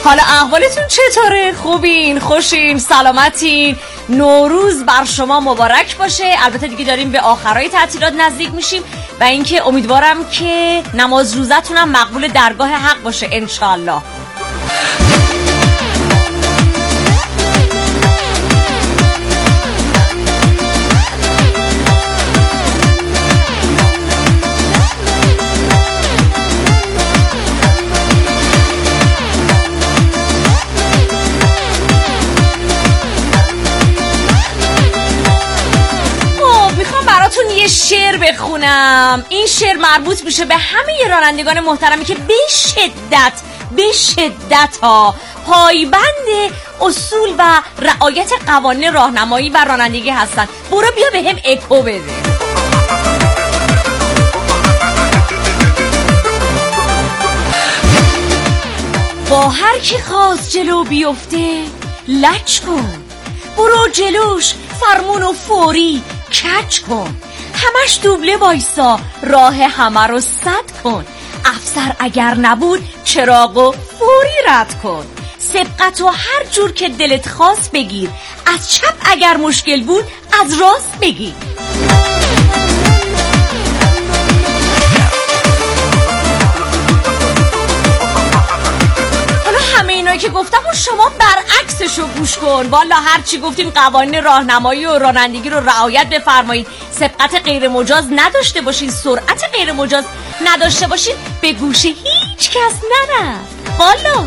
حالا احوالتون چطوره؟ خوبین؟ خوشین؟ سلامتین؟ نوروز بر شما مبارک باشه. البته دیگه داریم به آخرای تعطیلات نزدیک میشیم و اینکه امیدوارم که نماز روزتونم مقبول درگاه حق باشه انشالله. یه شعر بخونم. این شعر مربوط میشه به همه رانندگان محترمی که به شدت ها پایبند اصول و رعایت قوانین راهنمایی و رانندگی هستن. برو بیا به هم اکو بده. با هر کی خواست جلو بیفته لج کن، برو جلوش فرمون و فوری کج کن، همش دوبله وایسا راه همه رو سد کن، افسر اگر نبود چراغو فوری رد کن، سبقت و هر جور که دلت خواست بگیر، از چپ اگر مشکل بود از راست بگیر. که گفتم و شما برعکسشو گوش کن. والا هر چی گفتیم قوانین راهنمایی و رانندگی رو رعایت بفرمایید، سبقت غیر مجاز نداشته باشین، سرعت غیر مجاز نداشته باشین، به گوش هیچ کس نرفت. والا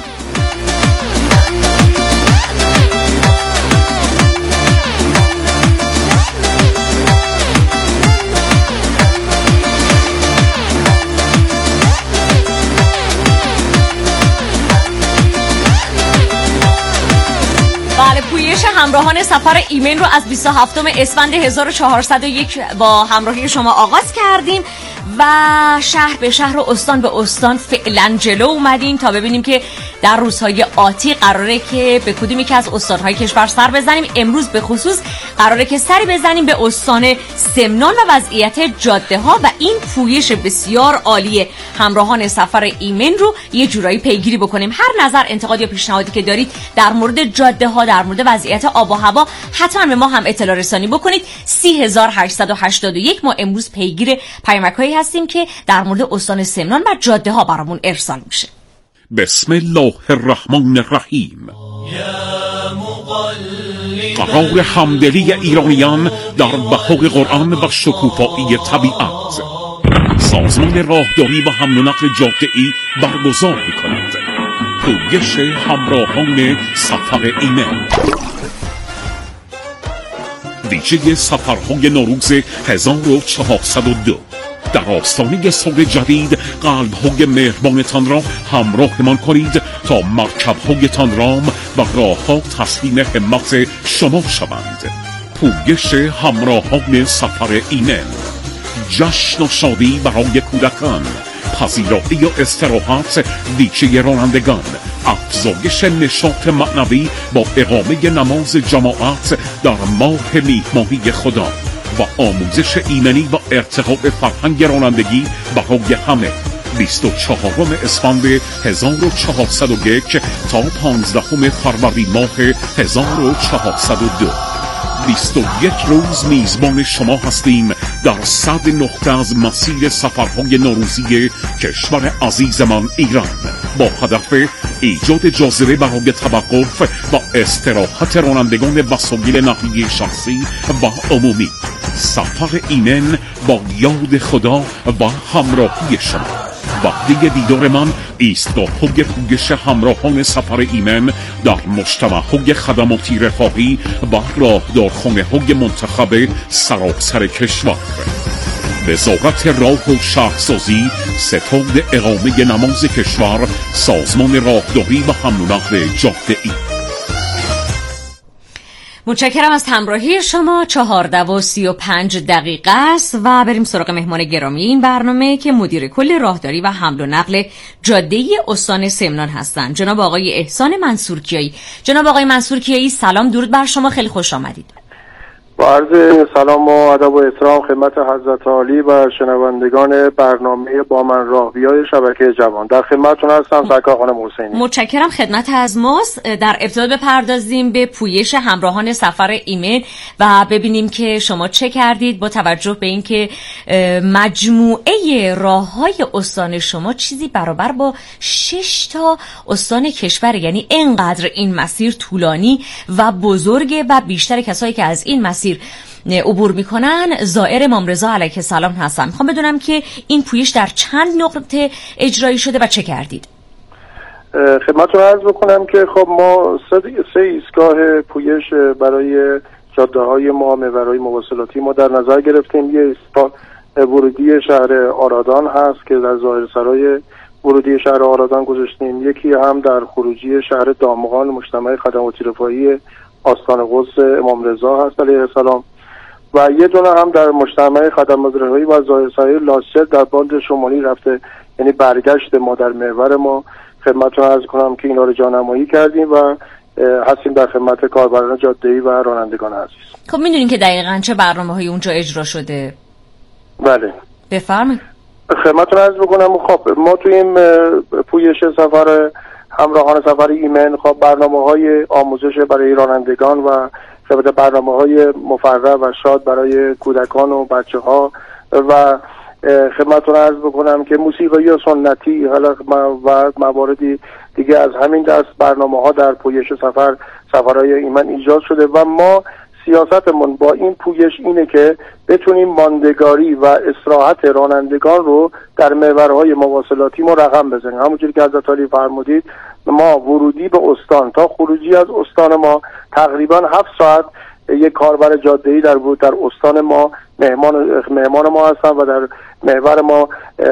پویش همراهان سفر ایمن رو از 27 اسفند 1401 با همراهی شما آغاز کردیم و شهر به شهر و استان به استان فعلا جلو اومدیم تا ببینیم که در روزهای آتی قراره که به کدومی که از استانهای کشور سر بزنیم. امروز به خصوص قراره که سری بزنیم به استان سمنان و وضعیت جاده ها و این پویش بسیار عالی همراهان سفر ایمن رو یه جورایی پیگیری بکنیم. هر نظر، انتقاد یا پیشنهادی که دارید در مورد جاده ها، در مورد وضعیت آب و هوا، حتما به ما هم اطلاع رسانی بکنید. 3881 ما امروز پیگیر پیامک‌هایی هستیم که در مورد استان سمنان و جاده ها برامون ارسال میشه. بسم الله الرحمن الرحیم. قرار همدلی ایرانیان در بهار قرآن و شکوفایی طبیعت. سازمان راهداری و حمل و نقل جاده‌ای برگزار می‌کند پویش همراهان سفر ایمن. ویژه سفرهای نوروز 1402 در آستانه سال جدید قلب‌های مهربانتان را همراهمان کنید تا مرکب‌هایتان رام و راه‌ها تسلیم همت شما شوند. پویش همراهان سفر ایمن، جشن و شادی برای کودکان، پذیرایی و استراحت ویژه رانندگان، افزایش نشاط معنوی با اقامه نماز جماعت در ماه میهمانی خدا و آموزش ایمنی و ارتقاء فرهنگ رانندگی برای همه. 24 اسفند 1401 تا 15 فروردین ماه 1402. 21 روز میزبان شما هستیم در 100 نقطه از مسیر سفرهای نوروزی کشور عزیزمان ایران با هدف ایجاد جاذبه برای توقف و استراحت رانندگان وسایل نقلیه شخصی و عمومی. سفر ایمن با یاد خدا و همراهی شما. وقتی دیدار من ایستگاه‌های پویش همراهان سفر ایمن در مجتمع‌های خدماتی رفاهی و راهدارخانه‌های منتخب سراسر کشور. وزارت راه و شهرسازی، ستاد اقامه نماز کشور، سازمان راهداری و حمل و نقل جاده‌ای. متشکرم از همراهی شما. 14:35 است و بریم سراغ مهمان گرامی این برنامه که مدیر کل راهداری و حمل و نقل جاده‌ای استان سمنان هستند، جناب آقای احسان منصورکیایی. جناب آقای منصورکیایی، سلام، درود بر شما، خیلی خوش آمدید. با عرض سلام و ادب و احترام خدمت حضرت عالی و شنوندگان برنامه با من راهبیای شبکه جوان، در خدمتتون هستم. سرکار خانم حسینی. متشکرم. خدمت از ماست. در ابتدا بپردازیم به پویش همراهان سفر ایمن و ببینیم که شما چه کردید با توجه به اینکه مجموعه راههای استان شما چیزی برابر با 6 تا استان کشور، یعنی اینقدر این مسیر طولانی و بزرگه و بیشتر کسایی که از این مسیر عبور میکنن زائر امام رضا علیه السلام هستن. میخوام بدونم که این پویش در چند نقطه اجرایی شده و چه کردید؟ خدمتتون عرض بکنم که خب ما سه ایستگاه پویش برای جاده‌های ما، محورهای مواصلاتی ما در نظر گرفتیم. یه ایستگاه ورودی شهر آرادان هست که در ظاهرسرای ورودی شهر آرادان گذاشتیم. یکی هم در خروجی شهر دامغان مجتمع خدمات رفاهی آستان قدس امام رضا هست علیه السلام، و یه دونه هم در مجتمع خدمات رفاهی و ظاهرسرای لاست در باند شمالی رفته، یعنی برگشت ما در محور ما. خدمتتون عرض کنم که اینا رو جانمایی کردیم و هستیم در خدمت کاربران جاده‌ای و رانندگان عزیز. خب میدونین که دقیقاً چه برنامه‌هایی اونجا اجرا شده؟ بله بفرمایید. خدمتتون عرض بکنم خب ما توی این پویش سفر همراهان سفر ایمن خب برنامه‌های آموزش برای رانندگان و برنامه‌های مفرح و شاد برای کودکان و بچه‌ها و خدمتتون عرض بکنم که موسیقی سنتی حالا و مواردی دیگه از همین دست برنامه‌ها در پویش سفرهای ایمن ایجاد شده و ما سیاستمون با این پویش اینه که بتونیم ماندگاری و استراحت رانندگان رو در محورهای مواصلاتی ما رقم بزنیم. همونجوری که حضرت علی فرمودید ما ورودی به استان تا خروجی از استان ما تقریبا 7 ساعت یک کاربر جاده‌ای در استان ما مهمان ما هستن و در محور ما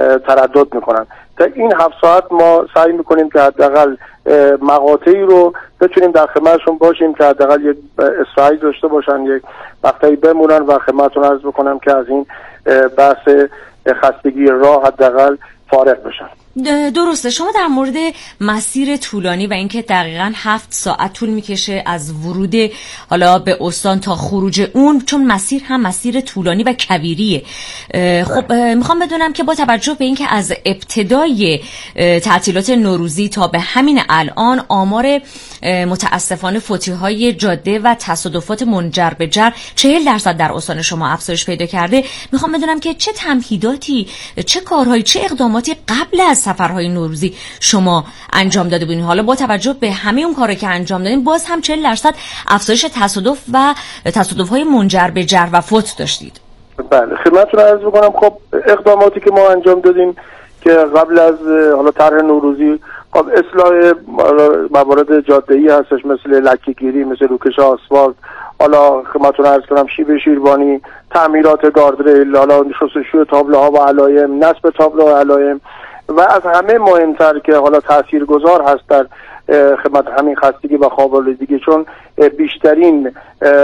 تردد میکنن. تا این 7 ساعت ما سعی میکنیم که حداقل مقاطعی رو بتونیم در خدمتشون باشیم که حداقل یک استراحتی داشته باشن، یک وقتی بمونن و خدمتتون عرض بکنم که از این بحث خستگی راه حداقل فارغ بشن. درسته. شما در مورد مسیر طولانی و اینکه دقیقاً 7 ساعت طول میکشه از ورود حالا به استان تا خروج اون، چون مسیر هم مسیر طولانی و کویریه. خب میخوام بدونم که با توجه به اینکه از ابتدای تعطیلات نوروزی تا به همین الان آمار متاسفانه فوتی‌های جاده و تصادفات منجر به جرح 40% در استان شما افزایش پیدا کرده، میخوام بدونم که چه تمهیداتی، چه کارهایی، چه اقداماتی قبل از سفرهای نوروزی شما انجام داده بودین؟ حالا با توجه به همه اون کارا که انجام دادین باز هم 40% افزایش تصادف و تصادف‌های منجر به جرح و فوت داشتید. بله خدمتتون عرض می‌کنم خب اقداماتی که ما انجام دادیم که قبل از حالا طرح نوروزی خب اصلاح موارد جاده‌ای هستش، مثل لکه‌گیری، مثل روکش آسفالت، حالا خدمتتون عرض کنم شیب شیربانی، تعمیرات گاردریل، حالا شستشوی تابلوها و علائم، نصب تابلوها و علائم، و از همه مهمتر که حالا تاثیرگذار هست در خدمت همین خستگی و خواب‌آلودگی، چون بیشترین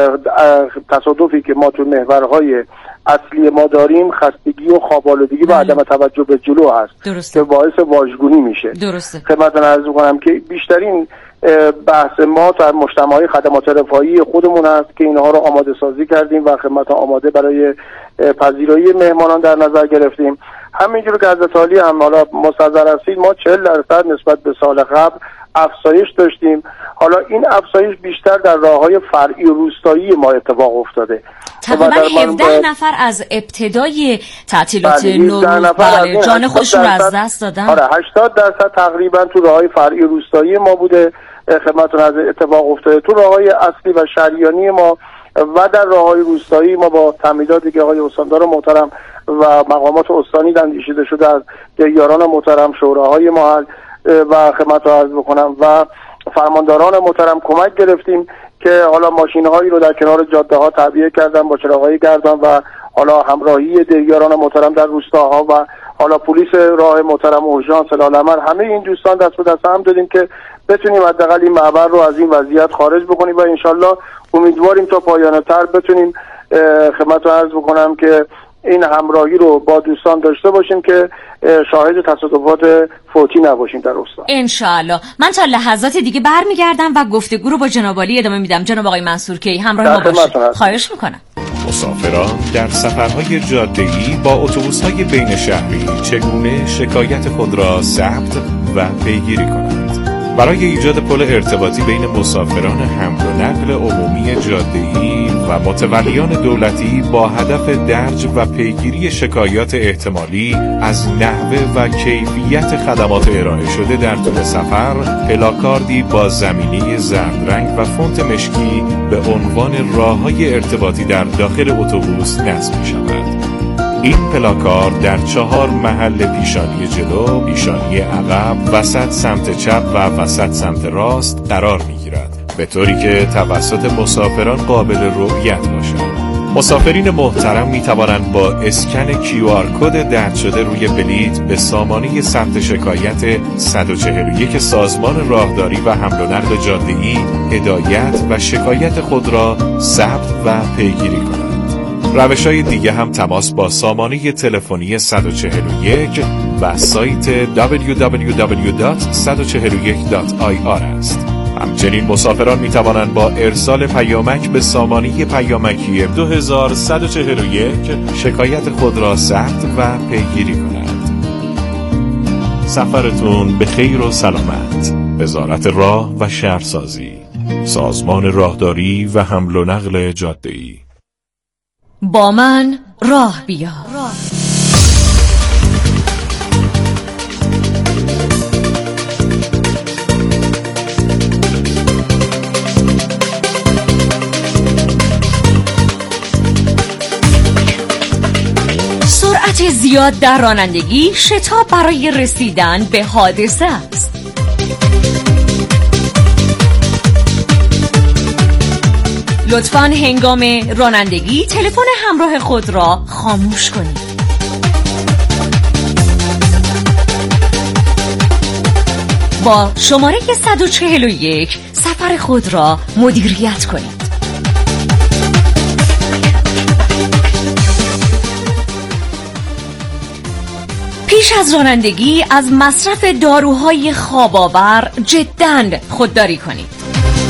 تصادفی که ما تو محورهای اصلی ما داریم خستگی و خواب‌آلودگی و عدم توجه به جلو هست. درسته. که باعث واژگونی میشه. درسته. خدمتتون عرض می‌کنم که بیشترین بحث ما در مجتمع‌های خدمات رفاهی خودمون هست که اینها رو آماده سازی کردیم و خدمت آماده برای پذیرایی مهمانان در نظر گرفتیم. همینجور که حضرت عالی هم حالا مستحضر هستید ما 40% نسبت به سال قبل افزایش داشتیم. حالا این افزایش بیشتر در راه‌های فرعی و روستایی ما اتفاق افتاده. تقریبا 17 نفر از ابتدای تعطیلات نوروز جان خودشون رو از دست دادن. آره 80% تقریبا تو راه‌های فرعی و روستایی ما بوده خدمتتون از اتفاق افتاده. تو راه‌های اصلی و شریانی ما و در راه‌های روستایی ما با تمهیداتی که آقای استاندار محترم و مقامات استانی اندیشیده شده از یاران محترم، شوراهای محل و خدمت عرض بکنم و فرمانداران محترم کمک گرفتیم که حالا ماشین‌هایی رو در کنار جاده‌ها تعبیه کردن با چراغ‌های گردان و حالا همراهی دیگران محترم در روستاها و حالا پلیس راه محترم اورژانس العمر، همه این دوستان دست به دست هم دادیم که بتونیم حداقل این معبر رو از این وضعیت خارج بکنیم و انشالله امیدواریم تا پایان طرح بتونیم خدمت عرض بکنم که این همراهی رو با دوستان داشته باشیم که شاهد تصادفات فوتی نباشیم در استان. انشالله. من تا لحظات دیگه برمیگردم و گفتگو رو با جناب عالی ادامه میدم. جناب آقای منصور کی همراه ما باشید. خواهش میکنم. مسافران در سفرهای جاده‌ای با اتوبوس‌های بین شهری چگونه شکایت خود را ثبت و پیگیری کنند؟ برای ایجاد پل ارتباطی بین مسافران حمل و نقل عمومی جاده‌ای و متولیان دولتی با هدف درج و پیگیری شکایات احتمالی از نحوه و کیفیت خدمات ارائه شده در طول سفر، پلاکاردی با زمینه زرد رنگ و فونت مشکی به عنوان راه‌های ارتباطی در داخل اتوبوس نصب می‌شود. این پلاکارد در 4 محل پیشانی جلو، پیشانی عقب، وسط سمت چپ و وسط سمت راست قرار می‌گیرد، به طوری که توسط مسافران قابل رؤیت باشد. مسافرین محترم می‌توانند با اسکن QR کد درج شده روی بلیط به سامانه ثبت شکایت 141 سازمان راهداری و حمل و نقل جاده‌ای هدایت و شکایت خود را ثبت و پیگیری کنند. روش‌های دیگه هم تماس با سامانه تلفنی 141 و سایت www.141.ir است. همچنین مسافران می توانند با ارسال پیامک به سامانه پیامکی 2141 شکایت خود را ثبت و پیگیری کنند. سفرتون به خیر و سلامت. وزارت راه و شهرسازی، سازمان راهداری و حمل و نقل جاده‌ای. با من راه بیا. سرعت زیاد در رانندگی شتاب برای رسیدن به حادثه است. لطفاً هنگام رانندگی تلفن همراه خود را خاموش کنید. با شماره 141 سفر خود را مدیریت کنید. پیش از رانندگی از مصرف داروهای خواب‌آور جداً خودداری کنید.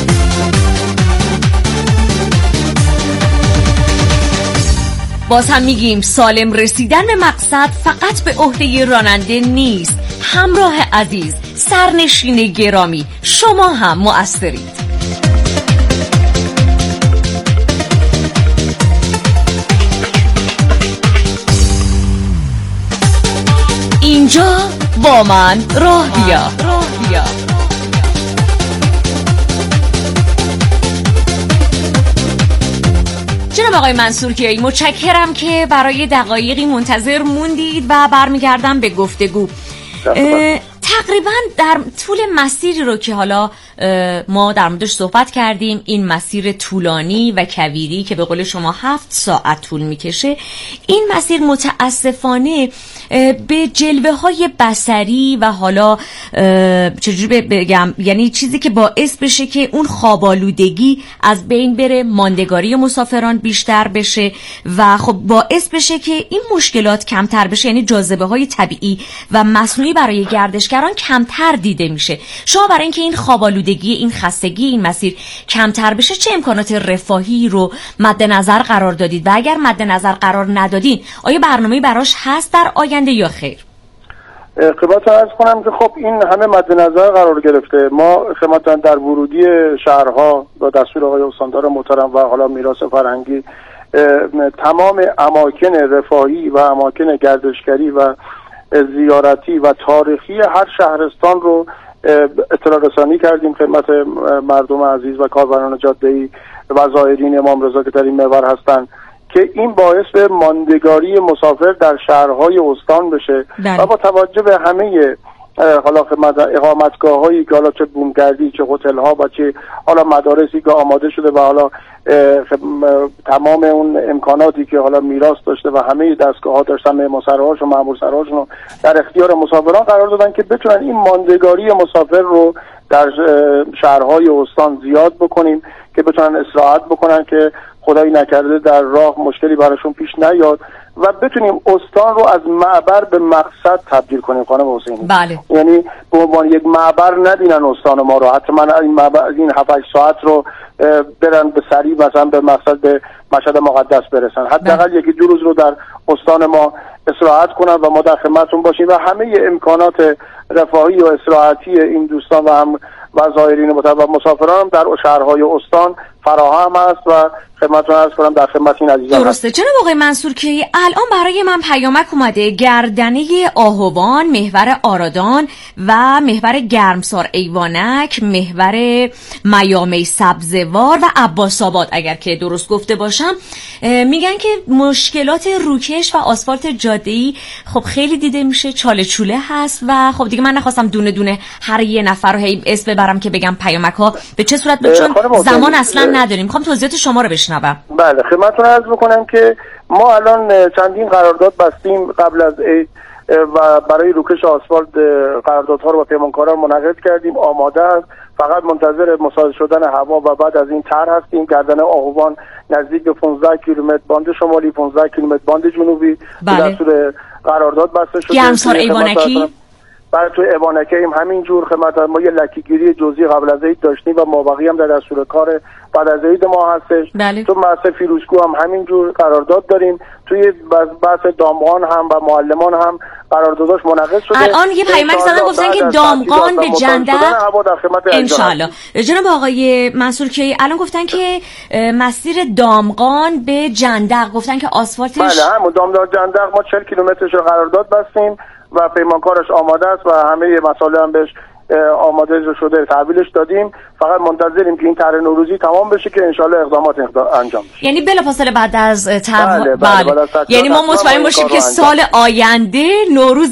باز هم میگیم سالم رسیدن به مقصد فقط به عهده راننده نیست. همراه عزیز، سرنشین گرامی، شما هم مؤثرید. اینجا با من راه بیا. جناب آقای منصور کیایی، متشکرم که برای دقایقی منتظر موندید و برمیگردم به گفتگو. تقریبا در طول مسیری رو که حالا ما در موردش صحبت کردیم، این مسیر طولانی و کویری که به قول شما 7 ساعت طول میکشه، این مسیر متاسفانه به جلوه های بصری و حالا چجوری بگم، یعنی چیزی که باعث بشه که اون خوابالودگی از بین بره، ماندگاری مسافران بیشتر بشه و خب باعث بشه که این مشکلات کمتر بشه، یعنی جاذبه های طبیعی و مصنوعی برای گردشگران کمتر دیده میشه. شما برای اینکه این خوابالودگی، این خستگی این مسیر کمتر بشه چه امکانات رفاهی رو مد نظر قرار دادید و اگر مد نظر قرار ندادین آیا برنامه‌ای براش هست در آینده یا خیر؟ خدمتتون عرض کنم که خب این همه مد نظر قرار گرفته. ما خدمتتون در ورودی شهرها با دستور آقای استاندار محترم و حالا میراث فرهنگی تمام اماکن رفاهی و اماکن گردشگری و زیارتی و تاریخی هر شهرستان رو اطلاع رسانی کردیم خدمت مردم عزیز و کاربران جاده‌ای و زائرین امام رضا که در این محور هستند که این باعث به ماندگاری مسافر در شهرهای استان بشه و با توجه به همه حالا اقامتگاه هایی که حالا چه بومگردی، چه هتل ها و چه حالا مدارسی که آماده شده و حالا تمام اون امکاناتی که حالا میراث داشته و همه دستگاه ها داشتن، معمارسراهاش و مامورسراهاشون رو در اختیار مسافران قرار دادن که بتونن این ماندگاری مسافر رو در شهرهای استان زیاد بکنیم که بتونن استراحت بکنن که خدایی نکرده در راه مشکلی براشون پیش نیاد و بتونیم استان رو از معبر به مقصد تبدیل کنیم خانم حسینی. بله. یعنی به عنوان یک معبر ندینن استان ما رو، حتما این معبر این 7-8 ساعت رو برن به سریع مثلا به مقصد به مشهد مقدس برسن، حداقل یکی 2 روز رو در استان ما استراحت کنن و ما در خدمتتون باشیم و همه امکانات رفاهی و استراحتی این دوستان و هم و زائرین و مسافران در شهرهای استان فراهم است و خدمتتون عرض کنم در خدمت این عزیزان. درسته جناب آقای منصور که الان برای من پیامک اومده گردنه آهوان، محور آرادان و محور گرمسار ایوانک، محور میامی سبزوار و عباس آباد اگر که درست گفته باشم. میگن که مشکلات روکش و آسفالت جاده‌ای خب خیلی دیده میشه، چاله چوله هست و خب دیگه من نخواستم دونه دونه هر یه نفر رو اسم ببرم که بگم پیامک ها به چه صورت چون زمان اصلا نداریم. میخوام توضیحات شما رو بشنوم. بله خدمتتون عرض بکنم که ما الان چندین قرارداد بستیم قبل از عید و برای روکش آسفالت قراردادها رو با پیمانکاران منعقد کردیم، آماده است، فقط منتظر مساعد شدن هوا و بعد از این طرح هستیم. گردنه آهوان نزدیک به 15 کیلومتر باند شمالی، 15 کیلومتر باند جنوبی در دستور قرارداد بسته شده. گرمسار ایوانکی برای توی ایوانکی هم همینجور خدمت ما یه لکه‌گیری جزئی قبل از عید داشتیم و مابقی هم در دستور کار بعد از عید ما هستش. بله. تو مرسه فیروزکو هم همینجور قرارداد داریم، توی بحث دامغان هم و معلمان هم قرارداداش منعقد شده. الان یه پیامک زدن گفتن که دامغان به جندق انشالله. جناب آقای منصور که الان گفتن که مسیر دامغان به جندق گفتن که آسفالتش بله همون دامغان جندق ما 40 کیلومترش رو قرارداد بستیم و پیمانکارش آماده است و همه مسائل هم بهش آماده شده تحویلش دادیم. فقط منتظریم که این طرح نوروزی تمام بشه که انشالله اقدامات انجام بشه. یعنی بلافاصله بعد از بله. یعنی ما مطمئن باشیم که سال آینده نوروز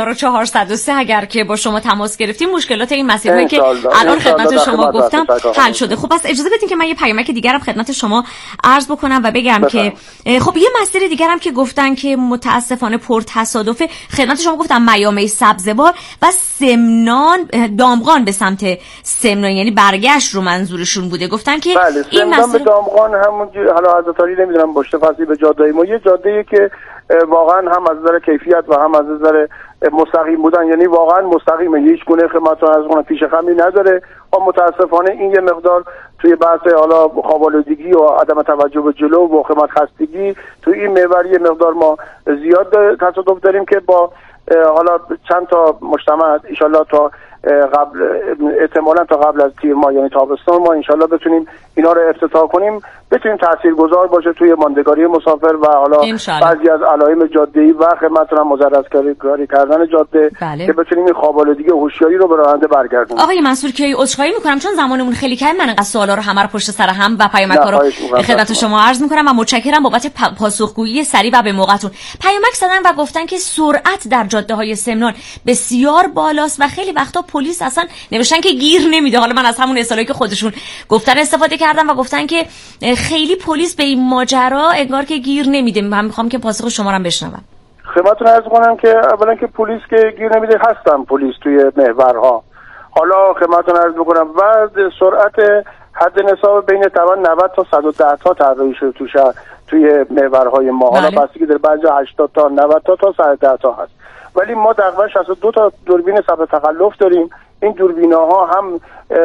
1403 اگر که با شما تماس گرفتیم مشکلات این مسیرهایی که الان خدمت شما گفتم حل شده. خب پس اجازه بدین که من یه پیامک دیگرم خدمت شما عرض بکنم و بگم که خب یه مسیر دیگرم که گفتن که متاسفانه پر تصادفه، خدمت شما گفتم میامی سبزوار و سمنان دامغان به سمت سمنان، یعنی برگشت رو منظورشون بوده. گفتن که بله این مسیر به دامغان همون حالا از تاریخ نمیدونم باشه فاصله به جاده ما یه جاده‌ای که واقعا هم از نظر کیفیت و هم از نظر مستقیم بودن، یعنی واقعا مستقیمه، هیچ گونه خدمتتون از اون پیش خمی نداره. اما متاسفانه این یه مقدار توی بحث حالا خوابالودگی و عدم توجه به جلو و خدمت خستگی توی این محور یه مقدار ما زیاد تصادف داریم که با حالا چند تا مجتمع ان شاءالله تا قبل احتمالاً تا قبل از تیر ماه یعنی تابستان ما ان شاءالله بتونیم اینا رو افتتاح کنیم، بتونیم تاثیرگذار باشه توی ماندگاری مسافر و حالا بعضی از علائم جاده‌ای و خدمتتون هم مزرس کاری کردن جاده که بتونیم این خوابالودگی و هوشیاری رو به راننده برگردونیم. آقای منصور که عذرخواهی می‌کنم چون زمانمون خیلی کم، من انقدر سوالا رو همه رو پشت سر هم و پیامک‌ها رو خدمت شما عرض می‌کنم و متشکرم بابت پاسخگویی سریع و به موقعتون. پیامک زدن و گفتن که سرعت در جاده‌های سمنان بسیار بالاست و خیلی وقتا پلیس اصلا نوشتن که گیر نمیده. حالا من از همون اصطلاحی که خودشون گفتن استفاده کردم و گفتن که خیلی پلیس به این ماجرا انگار که گیر نمیده. من میخوام که پاسخ شما رو بشنوم. خدمتتون عرض کنم که اولا که پلیس که گیر نمیده هستن پلیس توی محورها. حالا خدمتتون عرض بکنم بعد سرعت حد نصاب بین تقریبا 90 تا 110 تا طراحی شده تو شهر توی محورهای ما. حالا بستگی داره، بعضی 80 تا 90 تا 110 تا هست. ولی ما تقریبا 62 تا دوربین ثبت تخلف داریم. این دوربیناها هم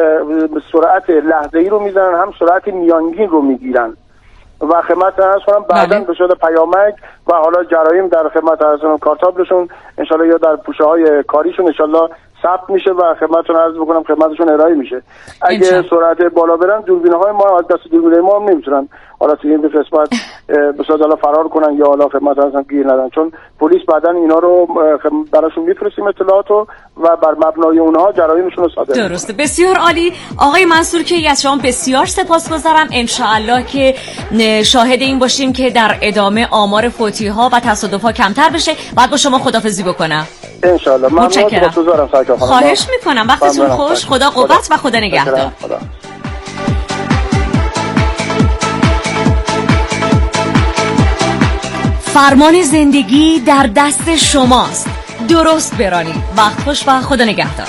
سرعت لحظه‌ای رو میزنن هم سرعت میانگین رو میگیرن و خدمت عرض کنم بعداً به صورت پیامک و حالا جرایم در خدمت عرض کنم کارتابلشون ان شاءالله یا در پوشه‌های کاریشون ان شاءالله ثبت میشه و خدمتتون عرض بکنم خدمتشون ارائه میشه. اگه سرعت بالا برن دوربین‌های ما از دست دوربین ما هم نمیتونن حالا توی این قسمت به صورت حالا فرار کنن یا حالا خدمت ازم گیر ندن، چون پلیس بعداً اینا رو براشون میفرستیم اطلاعاتو و بر مبنای اونها جرایمشون رو صادر. درسته، بسیار عالی. آقای منصور که از شما بسیار سپاسگزارم. ان شاءالله که شاهد این باشیم که در ادامه آمار فوتی‌ها و تصادف‌ها کمتر بشه. بعد با شما خداحافظی بکنم. ان شاءالله. متشکرم. خواهش میکنم. وقتتون خوش. خدا قوت و خدا نگهدار. فرمان زندگی در دست شماست. درست برانید. وقت خوش و خدا نگهدار.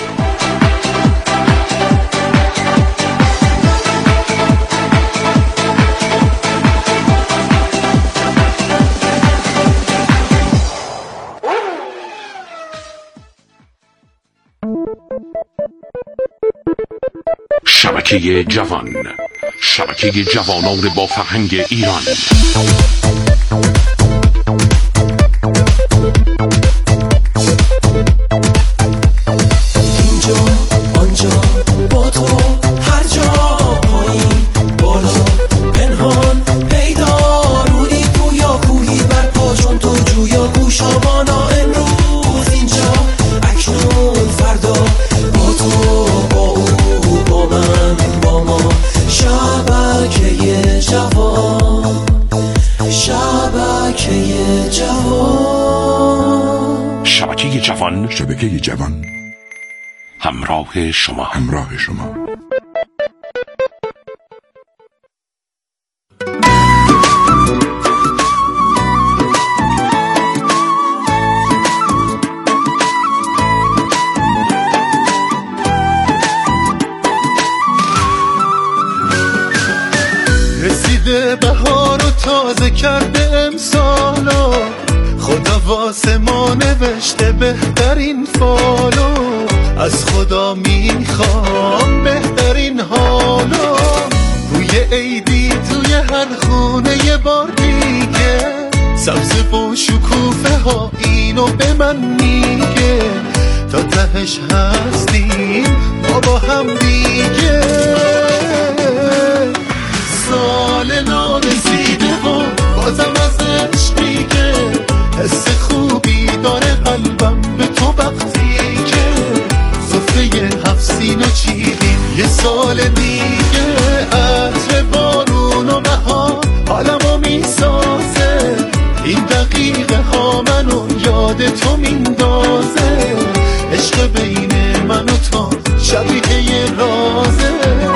شبکه جوان، شبکه جوانان با فرهنگ ایران. اینجا آنجا با تو هر جا، پایین بالا پنهان پیدا، رودی پویا کوهی بر پا چون تو جویا گوشابانا، امروز اینجا اکنون فردا، با تو با او با من با ما، شبکه جوان، شبکه جوان، شبکه جوان، شبکه جوان، همراه شما، همراه شما. رسیده بهار و تازه کرده امسالو، خدا واسه ما نوشته بهترین فالو، از خدا میخوام بهترین حالو، روی عیدی توی هر خونه یه بار دیگه، سبز و شکوفه ها اینو به من میگه، تا تهش هستیم ما با هم دیگه، سال نو رسیده و بازم از عشقی که حس خوبی داره قلبم به تو وقتی که سفره 7 سینو چیدیم یه سال دیگه، عطر بارون و بهار حالمو میسازه، این دقیقه ها منو یاد تو میندازه، عشق بین من و تو شبیه یه رازه.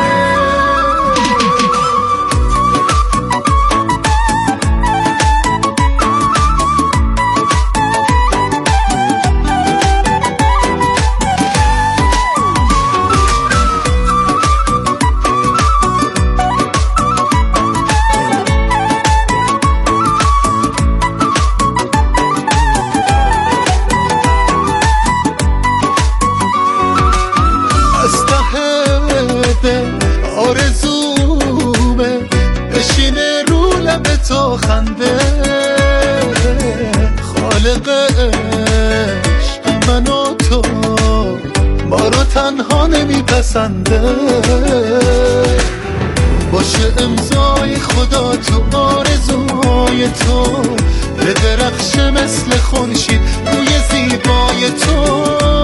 آرزومه بشینه رو لب تو خنده، خالق عشق من و تو ما رو تنها نمیپسنده، باشه امضای خدا تو آرزوهای تو، بدرخشه مثل خورشید روی زیبای تو،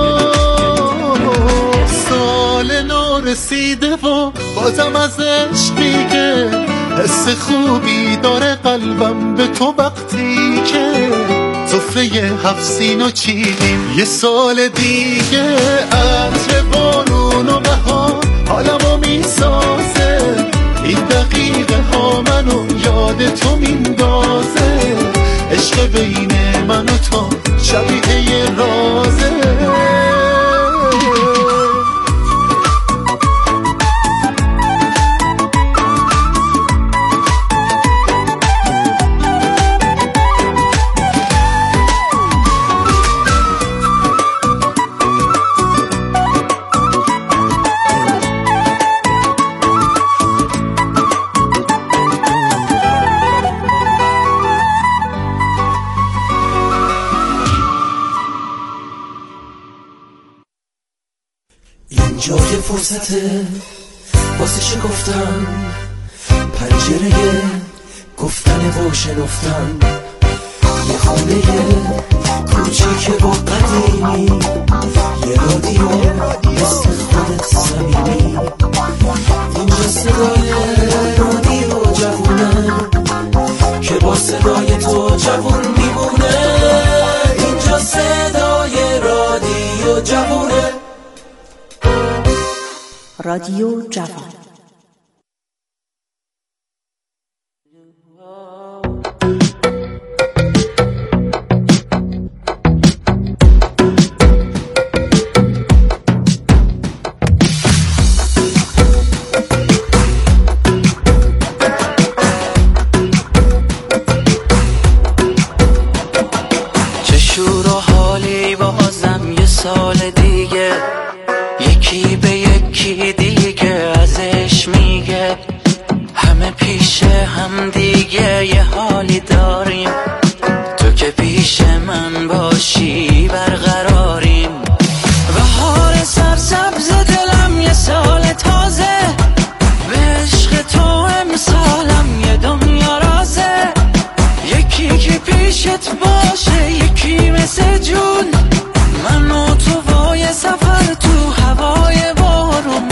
سال نو رسیده و بازم از عشقی که حس خوبی داره قلبم به تو وقتی که سفره 7 سینو چیدیم یه سال دیگه، عطر بارون و بهار حالمو میسازه، این دقیقه ها منو یاد تو میندازه، عشق بین من و تو شبیه یه رازه. اینجا یه فرصته واسه شکفتن، پنجره گفتن و شنفتن، یه خونه کوچیک با قدیمی، یه رادیو مثل خودت صمیمی، اینجا صدای رادیو جوونه که با صدای تو جوون میمونه، اینجا صدای رادیو جوونه، رادیو جوان. چه شور و حالی بازم یه سال دیگه، سفر تو هوای بارون.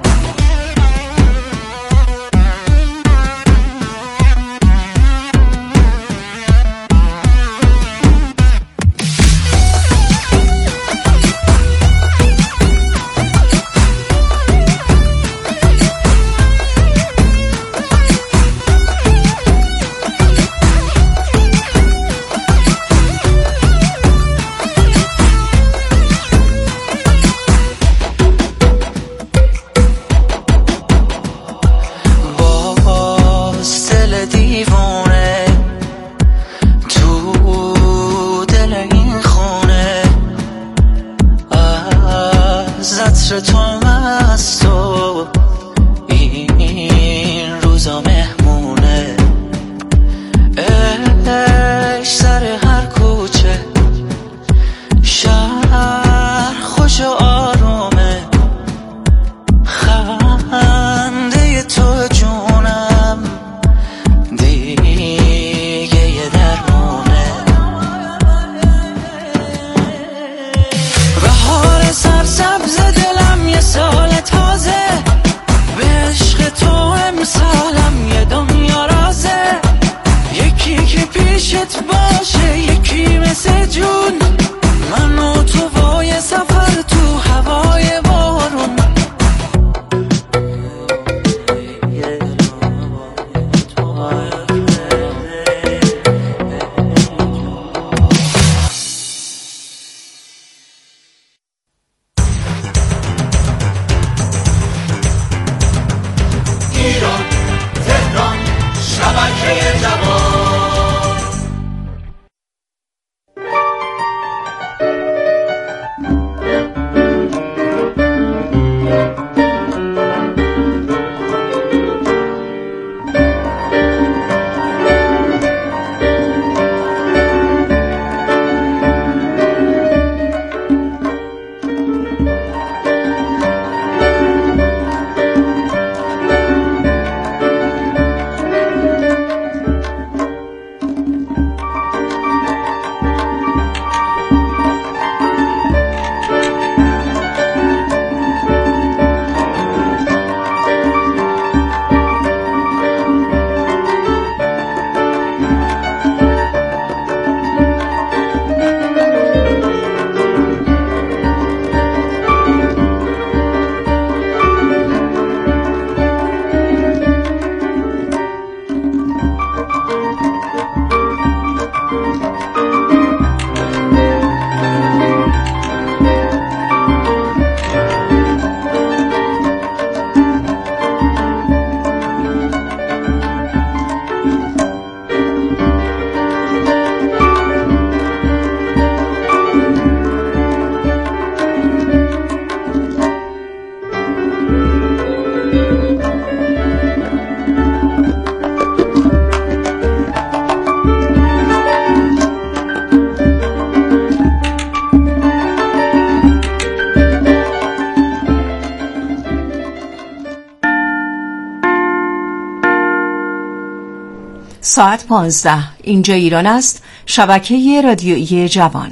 ساعت 15 اینجا ایران است. شبکه رادیویی جوان.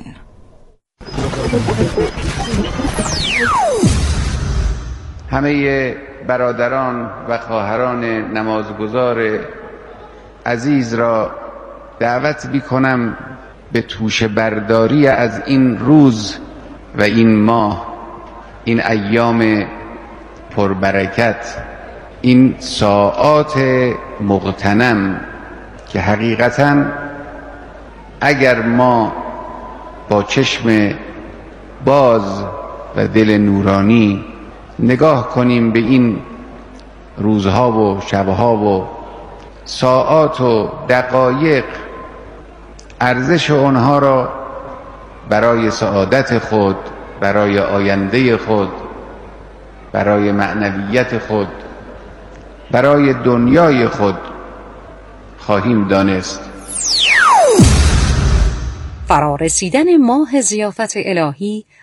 همه برادران و خواهران نمازگزار عزیز را دعوت می‌کنم به توشه برداری از این روز و این ماه، این ایام پربرکت، این ساعات مغتنم که حقیقتاً اگر ما با چشم باز و دل نورانی نگاه کنیم به این روزها و شبها و ساعات و دقایق، ارزش آنها را برای سعادت خود، برای آینده خود، برای معنویت خود، برای دنیای خود خواهیم دانست. فرارسیدن ماه ضیافت الهی